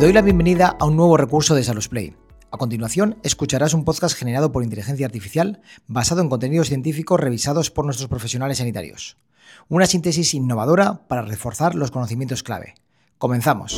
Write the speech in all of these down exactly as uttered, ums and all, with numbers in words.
doy la bienvenida a un nuevo recurso de SalusPlay. A continuación, escucharás un podcast generado por inteligencia artificial basado en contenidos científicos revisados por nuestros profesionales sanitarios. Una síntesis innovadora para reforzar los conocimientos clave. ¡Comenzamos!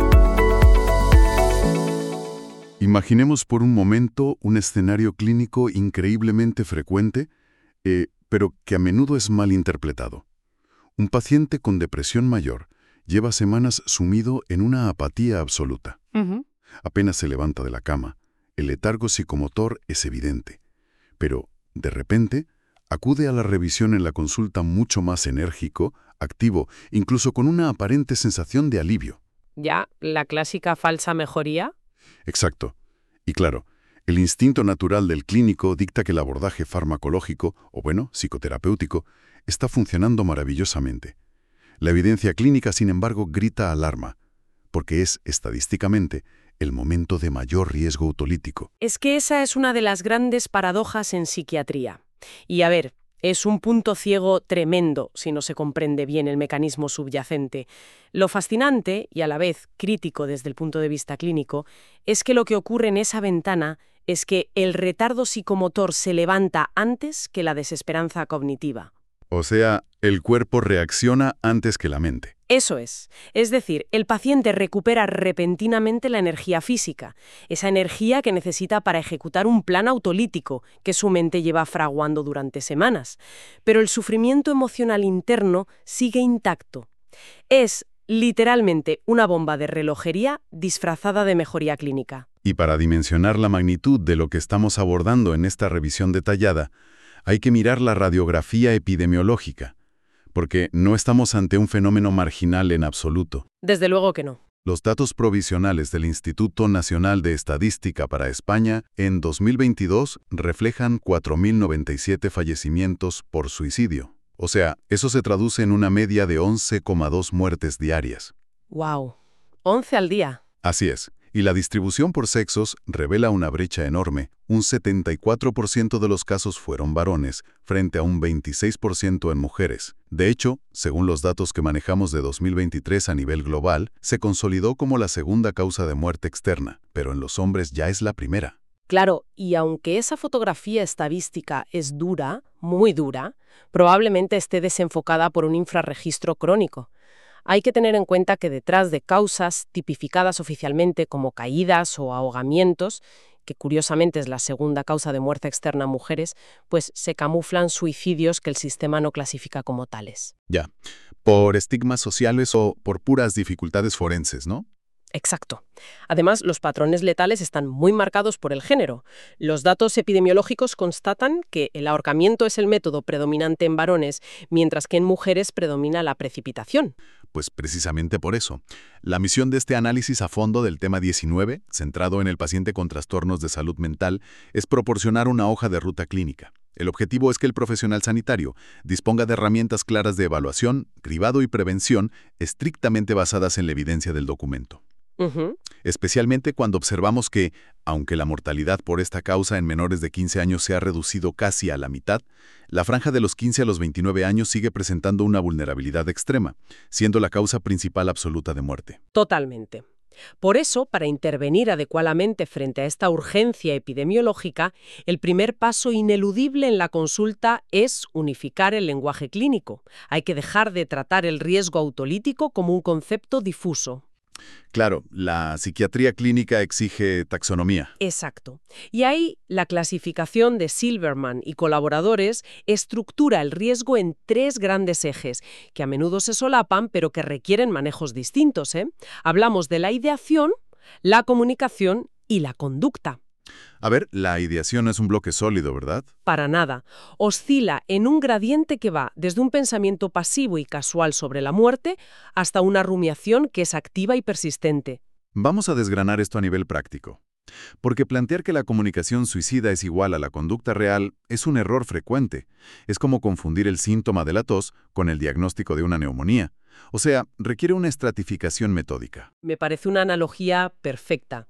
Imaginemos por un momento un escenario clínico increíblemente frecuente, eh, pero que a menudo es mal interpretado. Un paciente con depresión mayor lleva semanas sumido en una apatía absoluta. Uh-huh. Apenas se levanta de la cama. El letargo psicomotor es evidente. Pero, de repente, acude a la revisión en la consulta mucho más enérgico, activo, incluso con una aparente sensación de alivio. ¿Ya la clásica falsa mejoría? Exacto. Y claro, el instinto natural del clínico dicta que el abordaje farmacológico, o bueno, psicoterapéutico, está funcionando maravillosamente. La evidencia clínica, sin embargo, grita alarma, porque es, estadísticamente, el momento de mayor riesgo autolítico. Es que esa es una de las grandes paradojas en psiquiatría. Y a ver, es un punto ciego tremendo si no se comprende bien el mecanismo subyacente. Lo fascinante, y a la vez crítico desde el punto de vista clínico, es que lo que ocurre en esa ventana es que el retardo psicomotor se levanta antes que la desesperanza cognitiva. O sea, el cuerpo reacciona antes que la mente. Eso es. Es decir, el paciente recupera repentinamente la energía física, esa energía que necesita para ejecutar un plan autolítico que su mente lleva fraguando durante semanas. Pero el sufrimiento emocional interno sigue intacto. Es, literalmente, una bomba de relojería disfrazada de mejoría clínica. Y para dimensionar la magnitud de lo que estamos abordando en esta revisión detallada, hay que mirar la radiografía epidemiológica, porque no estamos ante un fenómeno marginal en absoluto. Desde luego que no. Los datos provisionales del Instituto Nacional de Estadística para España en dos mil veintidós reflejan cuatro mil noventa y siete fallecimientos por suicidio. O sea, eso se traduce en una media de once coma dos muertes diarias. ¡Wow! once al día. Así es. Y la distribución por sexos revela una brecha enorme. Un setenta y cuatro por ciento de los casos fueron varones, frente a un veintiséis por ciento en mujeres. De hecho, según los datos que manejamos de dos mil veintitrés a nivel global, se consolidó como la segunda causa de muerte externa, pero en los hombres ya es la primera. Claro, y aunque esa fotografía estadística es dura, muy dura, probablemente esté desenfocada por un infrarregistro crónico. Hay que tener en cuenta que detrás de causas tipificadas oficialmente como caídas o ahogamientos, que curiosamente es la segunda causa de muerte externa en mujeres, pues se camuflan suicidios que el sistema no clasifica como tales. Ya, por estigmas sociales o por puras dificultades forenses, ¿no? Exacto. Además, los patrones letales están muy marcados por el género. Los datos epidemiológicos constatan que el ahorcamiento es el método predominante en varones, mientras que en mujeres predomina la precipitación. Pues precisamente por eso. La misión de este análisis a fondo del tema diecinueve, centrado en el paciente con trastornos de salud mental, es proporcionar una hoja de ruta clínica. El objetivo es que el profesional sanitario disponga de herramientas claras de evaluación, cribado y prevención, estrictamente basadas en la evidencia del documento. Uh-huh. Especialmente cuando observamos que, aunque la mortalidad por esta causa en menores de quince años se ha reducido casi a la mitad, la franja de los quince a los veintinueve años sigue presentando una vulnerabilidad extrema, siendo la causa principal absoluta de muerte. Totalmente. Por eso, para intervenir adecuadamente frente a esta urgencia epidemiológica, el primer paso ineludible en la consulta es unificar el lenguaje clínico. Hay que dejar de tratar el riesgo autolítico como un concepto difuso. Claro, la psiquiatría clínica exige taxonomía. Exacto. Y ahí la clasificación de Silverman y colaboradores estructura el riesgo en tres grandes ejes, que a menudo se solapan pero que requieren manejos distintos, ¿eh? Hablamos de la ideación, la comunicación y la conducta. A ver, la ideación es un bloque sólido, ¿verdad? Para nada. Oscila en un gradiente que va desde un pensamiento pasivo y casual sobre la muerte hasta una rumiación que es activa y persistente. Vamos a desgranar esto a nivel práctico. Porque plantear que la comunicación suicida es igual a la conducta real es un error frecuente. Es como confundir el síntoma de la tos con el diagnóstico de una neumonía. O sea, requiere una estratificación metódica. Me parece una analogía perfecta.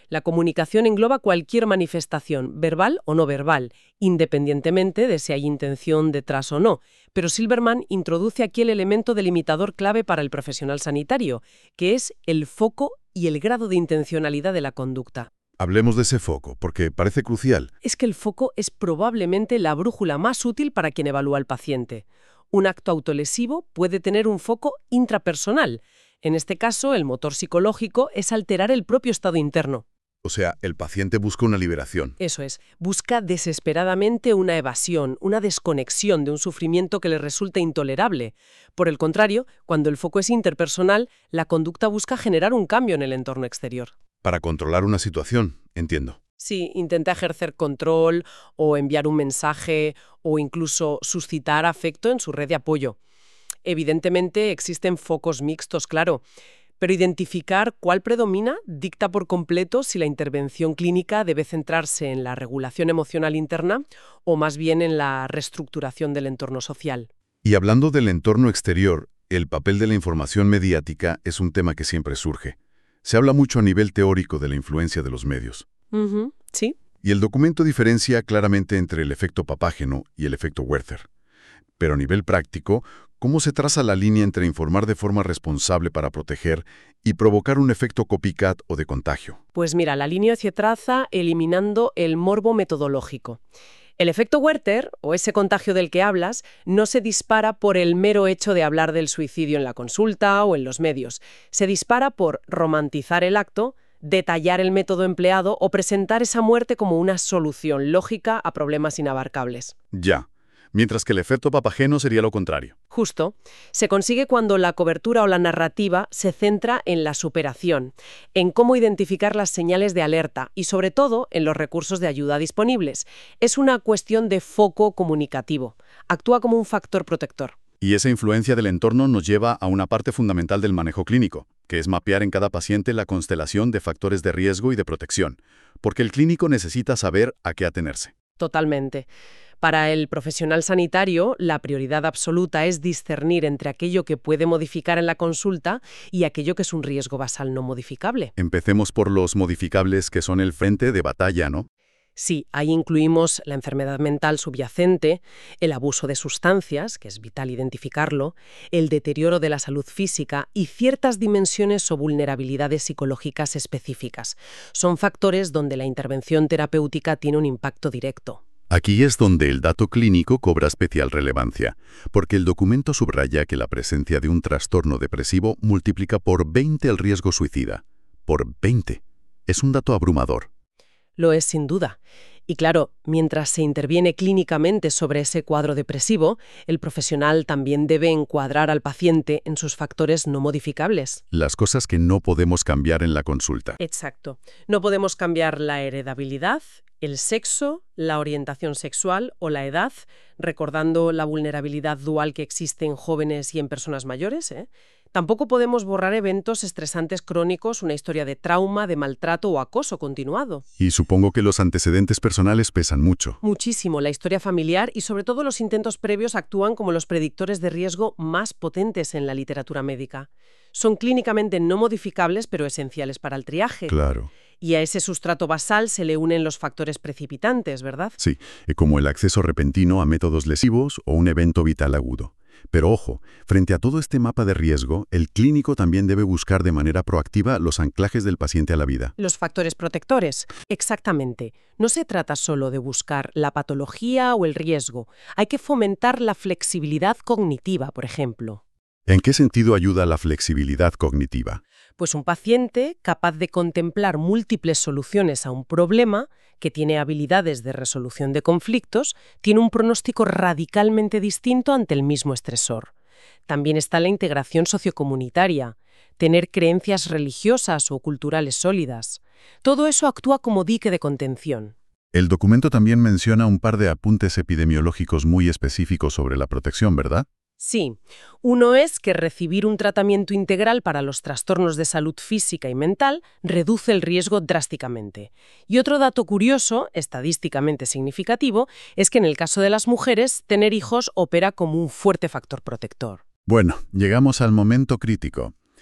La comunicación engloba cualquier manifestación, verbal o no verbal, independientemente de si hay intención detrás o no. Pero Silverman introduce aquí el elemento delimitador clave para el profesional sanitario, que es el foco y el grado de intencionalidad de la conducta. Hablemos de ese foco, porque parece crucial. Es que el foco es probablemente la brújula más útil para quien evalúa al paciente. Un acto autolesivo puede tener un foco intrapersonal. En este caso, el motor psicológico es alterar el propio estado interno. O sea, el paciente busca una liberación. Eso es, busca desesperadamente una evasión, una desconexión de un sufrimiento que le resulta intolerable. Por el contrario, cuando el foco es interpersonal, la conducta busca generar un cambio en el entorno exterior. Para controlar una situación, entiendo. Sí, intenta ejercer control o enviar un mensaje o incluso suscitar afecto en su red de apoyo. Evidentemente existen focos mixtos, claro, pero identificar cuál predomina dicta por completo si la intervención clínica debe centrarse en la regulación emocional interna o más bien en la reestructuración del entorno social. Y hablando del entorno exterior, el papel de la información mediática es un tema que siempre surge. Se habla mucho a nivel teórico de la influencia de los medios. Uh-huh, sí. Y el documento diferencia claramente entre el efecto papágeno y el efecto Werther. Pero a nivel práctico, ¿cómo se traza la línea entre informar de forma responsable para proteger y provocar un efecto copycat o de contagio? Pues mira, la línea se traza eliminando el morbo metodológico. El efecto Werther, o ese contagio del que hablas, no se dispara por el mero hecho de hablar del suicidio en la consulta o en los medios. Se dispara por romantizar el acto, detallar el método empleado o presentar esa muerte como una solución lógica a problemas inabarcables. Ya. Mientras que el efecto papageno sería lo contrario. Justo. Se consigue cuando la cobertura o la narrativa se centra en la superación, en cómo identificar las señales de alerta y, sobre todo, en los recursos de ayuda disponibles. Es una cuestión de foco comunicativo. Actúa como un factor protector. Y esa influencia del entorno nos lleva a una parte fundamental del manejo clínico, que es mapear en cada paciente la constelación de factores de riesgo y de protección, porque el clínico necesita saber a qué atenerse. Totalmente. Para el profesional sanitario, la prioridad absoluta es discernir entre aquello que puede modificar en la consulta y aquello que es un riesgo basal no modificable. Empecemos por los modificables que son el frente de batalla, ¿no? Sí, ahí incluimos la enfermedad mental subyacente, el abuso de sustancias, que es vital identificarlo, el deterioro de la salud física y ciertas dimensiones o vulnerabilidades psicológicas específicas. Son factores donde la intervención terapéutica tiene un impacto directo. Aquí es donde el dato clínico cobra especial relevancia, porque el documento subraya que la presencia de un trastorno depresivo multiplica por veinte el riesgo suicida. Por veinte. Es un dato abrumador. Lo es sin duda. Y claro, mientras se interviene clínicamente sobre ese cuadro depresivo, el profesional también debe encuadrar al paciente en sus factores no modificables. Las cosas que no podemos cambiar en la consulta. Exacto. No podemos cambiar la heredabilidad, el sexo, la orientación sexual o la edad, recordando la vulnerabilidad dual que existe en jóvenes y en personas mayores, ¿eh? Tampoco podemos borrar eventos estresantes crónicos, una historia de trauma, de maltrato o acoso continuado. Y supongo que los antecedentes personales pesan mucho. Muchísimo. La historia familiar y sobre todo los intentos previos actúan como los predictores de riesgo más potentes en la literatura médica. Son clínicamente no modificables, pero esenciales para el triaje. Claro. Y a ese sustrato basal se le unen los factores precipitantes, ¿verdad? Sí, como el acceso repentino a métodos lesivos o un evento vital agudo. Pero ojo, frente a todo este mapa de riesgo, el clínico también debe buscar de manera proactiva los anclajes del paciente a la vida. Los factores protectores. Exactamente. No se trata solo de buscar la patología o el riesgo. Hay que fomentar la flexibilidad cognitiva, por ejemplo. ¿En qué sentido ayuda la flexibilidad cognitiva? Pues un paciente capaz de contemplar múltiples soluciones a un problema, que tiene habilidades de resolución de conflictos, tiene un pronóstico radicalmente distinto ante el mismo estresor. También está la integración sociocomunitaria, tener creencias religiosas o culturales sólidas. Todo eso actúa como dique de contención. El documento también menciona un par de apuntes epidemiológicos muy específicos sobre la protección, ¿verdad? Sí. Uno es que recibir un tratamiento integral para los trastornos de salud física y mental reduce el riesgo drásticamente. Y otro dato curioso, estadísticamente significativo, es que en el caso de las mujeres, tener hijos opera como un fuerte factor protector. Bueno, llegamos al momento crítico.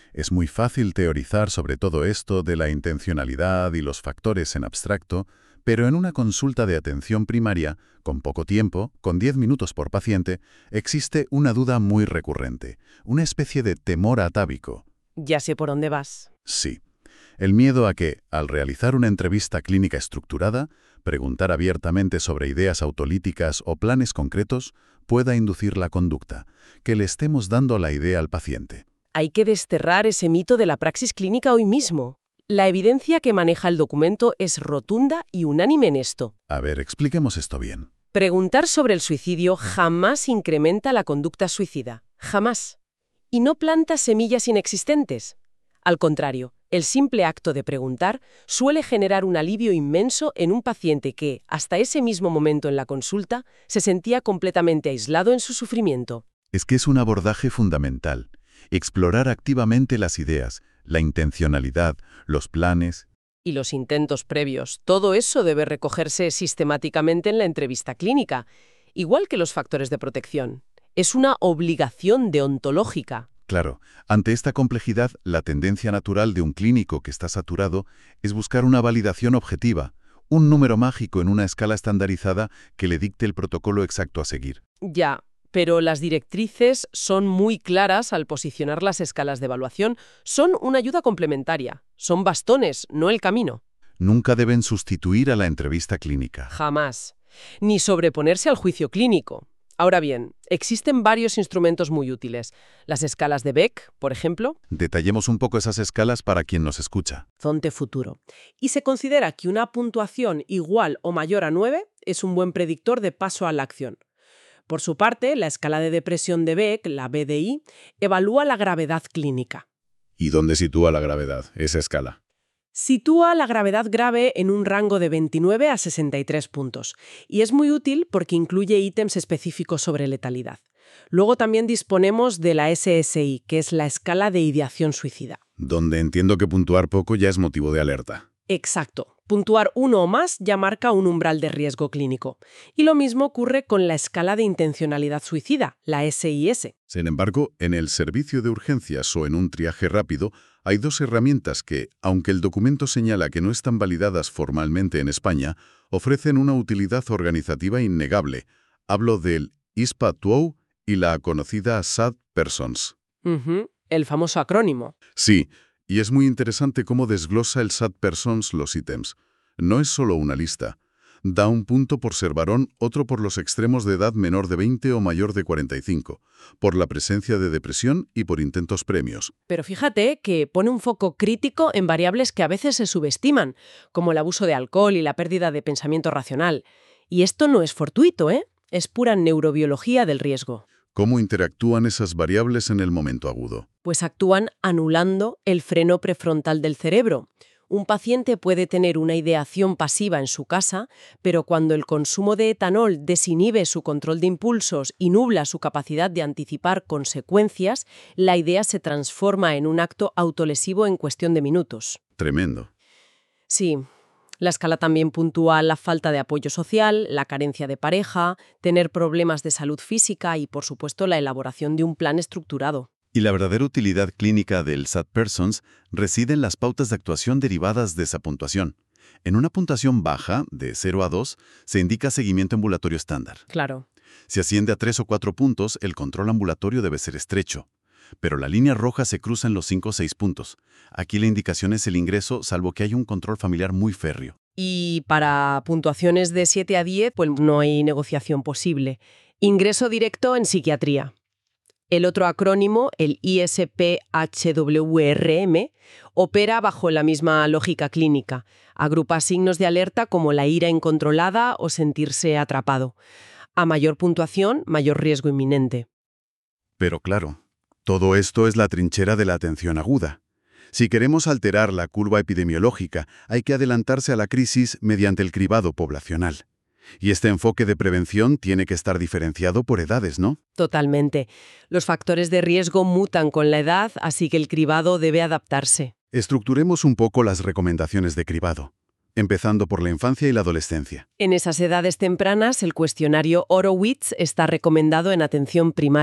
Es muy fácil teorizar sobre todo esto de la intencionalidad y los factores en abstracto, pero en una consulta de atención primaria, con poco tiempo, con diez minutos por paciente, existe una duda muy recurrente, una especie de temor atávico. Ya sé por dónde vas. Sí. El miedo a que, al realizar una entrevista clínica estructurada, preguntar abiertamente sobre ideas autolíticas o planes concretos pueda inducir la conducta, que le estemos dando la idea al paciente. Hay que desterrar ese mito de la praxis clínica hoy mismo. La evidencia que maneja el documento es rotunda y unánime en esto. A ver, expliquemos esto bien. Preguntar sobre el suicidio jamás incrementa la conducta suicida. Jamás. Y no planta semillas inexistentes. Al contrario, el simple acto de preguntar suele generar un alivio inmenso en un paciente que, hasta ese mismo momento en la consulta, se sentía completamente aislado en su sufrimiento. Es que es un abordaje fundamental. Explorar activamente las ideas, la intencionalidad, los planes. Y los intentos previos. Todo eso debe recogerse sistemáticamente en la entrevista clínica, igual que los factores de protección. Es una obligación deontológica. Claro, ante esta complejidad, la tendencia natural de un clínico que está saturado es buscar una validación objetiva, un número mágico en una escala estandarizada que le dicte el protocolo exacto a seguir. Ya, pero las directrices son muy claras al posicionar las escalas de evaluación. Son una ayuda complementaria, son bastones, no el camino. Nunca deben sustituir a la entrevista clínica. Jamás. Ni sobreponerse al juicio clínico. Ahora bien, existen varios instrumentos muy útiles. Las escalas de Beck, por ejemplo. Detallemos un poco esas escalas para quien nos escucha. Horizonte futuro. Y se considera que una puntuación igual o mayor a nueve es un buen predictor de paso a la acción. Por su parte, la escala de depresión de Beck, la B D I, evalúa la gravedad clínica. ¿Y dónde sitúa la gravedad, esa escala? Sitúa la gravedad grave en un rango de veintinueve a sesenta y tres puntos, y es muy útil porque incluye ítems específicos sobre letalidad. Luego también disponemos de la S S I, que es la escala de ideación suicida. Donde entiendo que puntuar poco ya es motivo de alerta. Exacto. Puntuar uno o más ya marca un umbral de riesgo clínico. Y lo mismo ocurre con la escala de intencionalidad suicida, la S I S. Sin embargo, en el servicio de urgencias o en un triaje rápido, hay dos herramientas que, aunque el documento señala que no están validadas formalmente en España, ofrecen una utilidad organizativa innegable. Hablo del I S P A T W O y la conocida S A D Persons. Uh-huh. El famoso acrónimo. Sí. Y es muy interesante cómo desglosa el S A D Persons los ítems. No es solo una lista. Da un punto por ser varón, otro por los extremos de edad menor de veinte o mayor de cuarenta y cinco, por la presencia de depresión y por intentos premios. Pero fíjate que pone un foco crítico en variables que a veces se subestiman, como el abuso de alcohol y la pérdida de pensamiento racional. Y esto no es fortuito, ¿eh? Es pura neurobiología del riesgo. ¿Cómo interactúan esas variables en el momento agudo? Pues actúan anulando el freno prefrontal del cerebro. Un paciente puede tener una ideación pasiva en su casa, pero cuando el consumo de etanol desinhibe su control de impulsos y nubla su capacidad de anticipar consecuencias, la idea se transforma en un acto autolesivo en cuestión de minutos. Tremendo. Sí. La escala también puntúa la falta de apoyo social, la carencia de pareja, tener problemas de salud física y, por supuesto, la elaboración de un plan estructurado. Y la verdadera utilidad clínica del S A D Persons reside en las pautas de actuación derivadas de esa puntuación. En una puntuación baja, de cero a dos, se indica seguimiento ambulatorio estándar. Claro. Si asciende a tres o cuatro puntos, el control ambulatorio debe ser estrecho. Pero la línea roja se cruza en los cinco o seis puntos. Aquí la indicación es el ingreso, salvo que haya un control familiar muy férreo. Y para puntuaciones de siete a diez, pues no hay negociación posible. Ingreso directo en psiquiatría. El otro acrónimo, el I S P H W R M, opera bajo la misma lógica clínica. Agrupa signos de alerta como la ira incontrolada o sentirse atrapado. A mayor puntuación, mayor riesgo inminente. Pero claro, todo esto es la trinchera de la atención aguda. Si queremos alterar la curva epidemiológica, hay que adelantarse a la crisis mediante el cribado poblacional. Y este enfoque de prevención tiene que estar diferenciado por edades, ¿no? Totalmente. Los factores de riesgo mutan con la edad, así que el cribado debe adaptarse. Estructuremos un poco las recomendaciones de cribado, empezando por la infancia y la adolescencia. En esas edades tempranas, el cuestionario Horowitz está recomendado en atención primaria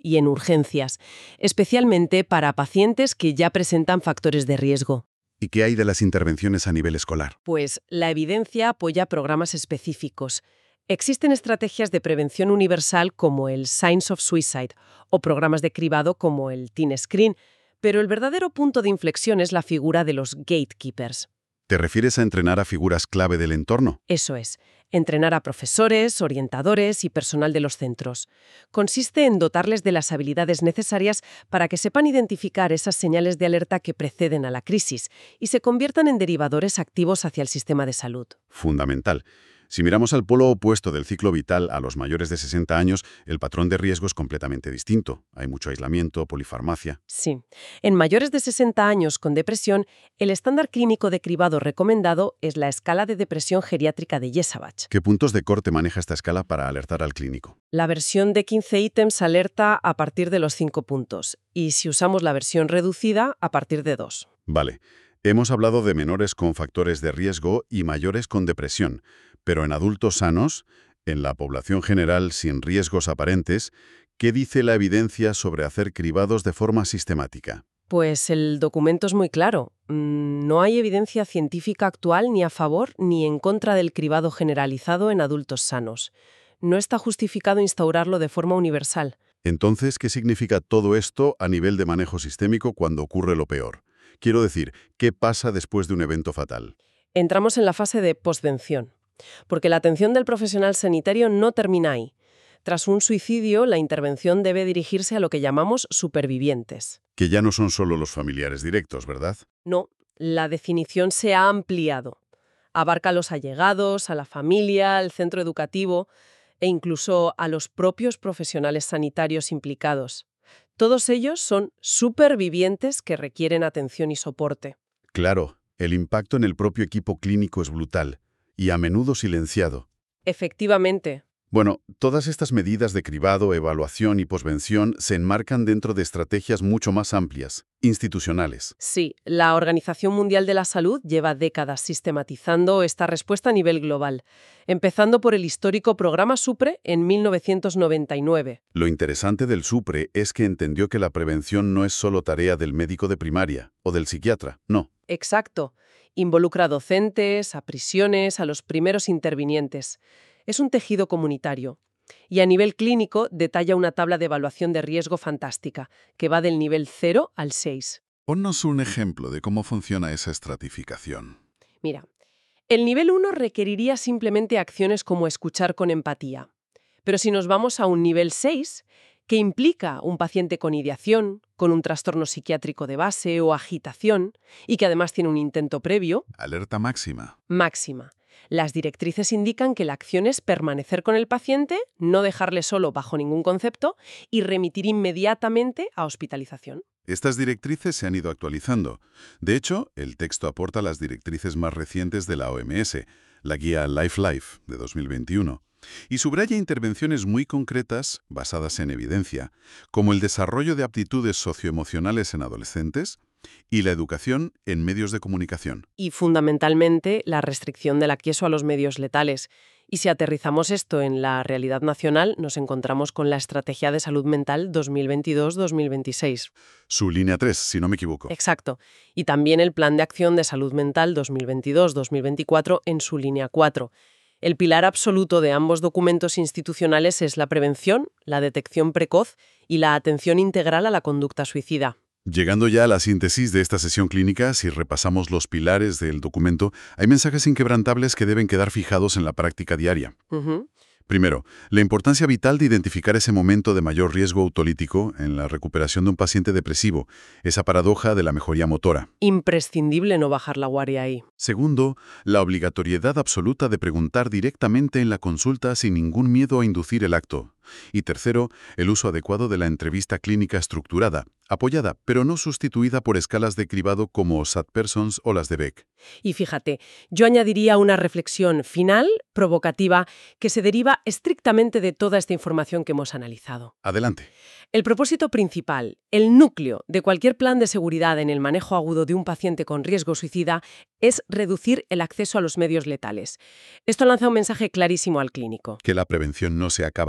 y en urgencias, especialmente para pacientes que ya presentan factores de riesgo. ¿Y qué hay de las intervenciones a nivel escolar? Pues la evidencia apoya programas específicos. Existen estrategias de prevención universal como el Signs of Suicide o programas de cribado como el Teen Screen, pero el verdadero punto de inflexión es la figura de los gatekeepers. ¿Te refieres a entrenar a figuras clave del entorno? Eso es, entrenar a profesores, orientadores y personal de los centros. Consiste en dotarles de las habilidades necesarias para que sepan identificar esas señales de alerta que preceden a la crisis y se conviertan en derivadores activos hacia el sistema de salud. Fundamental. Si miramos al polo opuesto del ciclo vital a los mayores de sesenta años, el patrón de riesgo es completamente distinto. Hay mucho aislamiento, polifarmacia. Sí. En mayores de sesenta años con depresión, el estándar clínico de cribado recomendado es la escala de depresión geriátrica de Jesabach. ¿Qué puntos de corte maneja esta escala para alertar al clínico? La versión de quince ítems alerta a partir de los cinco puntos y si usamos la versión reducida, a partir de dos. Vale. Hemos hablado de menores con factores de riesgo y mayores con depresión. Pero en adultos sanos, en la población general sin riesgos aparentes, ¿qué dice la evidencia sobre hacer cribados de forma sistemática? Pues el documento es muy claro. No hay evidencia científica actual ni a favor ni en contra del cribado generalizado en adultos sanos. No está justificado instaurarlo de forma universal. Entonces, ¿qué significa todo esto a nivel de manejo sistémico cuando ocurre lo peor? Quiero decir, ¿qué pasa después de un evento fatal? Entramos en la fase de posvención. Porque la atención del profesional sanitario no termina ahí. Tras un suicidio, la intervención debe dirigirse a lo que llamamos supervivientes. Que ya no son solo los familiares directos, ¿verdad? No, la definición se ha ampliado. Abarca a los allegados, a la familia, al centro educativo e incluso a los propios profesionales sanitarios implicados. Todos ellos son supervivientes que requieren atención y soporte. Claro, el impacto en el propio equipo clínico es brutal. Y a menudo silenciado. Efectivamente. Bueno, todas estas medidas de cribado, evaluación y posvención se enmarcan dentro de estrategias mucho más amplias, institucionales. Sí, la Organización Mundial de la Salud lleva décadas sistematizando esta respuesta a nivel global, empezando por el histórico programa SUPRE en mil novecientos noventa y nueve. Lo interesante del SUPRE es que entendió que la prevención no es solo tarea del médico de primaria o del psiquiatra, no. Exacto. Involucra a docentes, a prisiones, a los primeros intervinientes. Es un tejido comunitario. Y a nivel clínico detalla una tabla de evaluación de riesgo fantástica, que va del nivel cero al seis. Ponnos un ejemplo de cómo funciona esa estratificación. Mira, el nivel uno requeriría simplemente acciones como escuchar con empatía. Pero si nos vamos a un nivel seis, que implica un paciente con ideación, con un trastorno psiquiátrico de base o agitación, y que además tiene un intento previo. Alerta máxima. Máxima. Las directrices indican que la acción es permanecer con el paciente, no dejarle solo bajo ningún concepto y remitir inmediatamente a hospitalización. Estas directrices se han ido actualizando. De hecho, el texto aporta las directrices más recientes de la O M S, la guía Life Life de dos mil veintiuno. Y subraya intervenciones muy concretas, basadas en evidencia, como el desarrollo de aptitudes socioemocionales en adolescentes y la educación en medios de comunicación. Y fundamentalmente la restricción del acceso a los medios letales. Y si aterrizamos esto en la realidad nacional, nos encontramos con la Estrategia de Salud Mental dos mil veintidós dos mil veintiséis. Su línea tres, si no me equivoco. Exacto. Y también el Plan de Acción de Salud Mental dos mil veintidós dos mil veinticuatro en su línea cuatro. El pilar absoluto de ambos documentos institucionales es la prevención, la detección precoz y la atención integral a la conducta suicida. Llegando ya a la síntesis de esta sesión clínica, si repasamos los pilares del documento, hay mensajes inquebrantables que deben quedar fijados en la práctica diaria. Uh-huh. Primero, la importancia vital de identificar ese momento de mayor riesgo autolítico en la recuperación de un paciente depresivo, esa paradoja de la mejoría motora. Imprescindible no bajar la guardia ahí. Segundo, la obligatoriedad absoluta de preguntar directamente en la consulta sin ningún miedo a inducir el acto. Y tercero, el uso adecuado de la entrevista clínica estructurada, apoyada, pero no sustituida por escalas de cribado como S A T Persons o las de Beck. Y fíjate, yo añadiría una reflexión final, provocativa, que se deriva estrictamente de toda esta información que hemos analizado. Adelante. El propósito principal, el núcleo de cualquier plan de seguridad en el manejo agudo de un paciente con riesgo suicida es reducir el acceso a los medios letales. Esto lanza un mensaje clarísimo al clínico. Que la prevención no se acaba en la receta.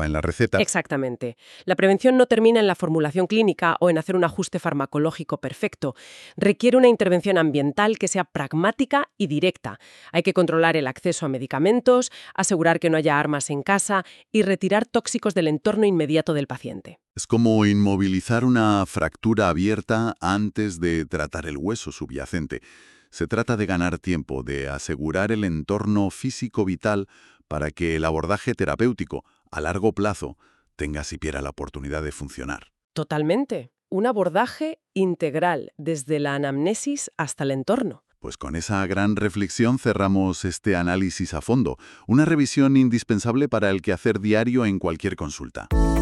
receta. Exactamente. La prevención no termina en la formulación clínica o en hacer un ajuste farmacológico perfecto. Requiere una intervención ambiental que sea pragmática y directa. Hay que controlar el acceso a medicamentos, asegurar que no haya armas en casa y retirar tóxicos del entorno inmediato del paciente. Es como inmovilizar una fractura abierta antes de tratar el hueso subyacente. Se trata de ganar tiempo, de asegurar el entorno físico vital para que el abordaje terapéutico, a largo plazo, tenga siquiera la oportunidad de funcionar. Totalmente. Un abordaje integral, desde la anamnesis hasta el entorno. Pues con esa gran reflexión cerramos este análisis a fondo, una revisión indispensable para el quehacer diario en cualquier consulta.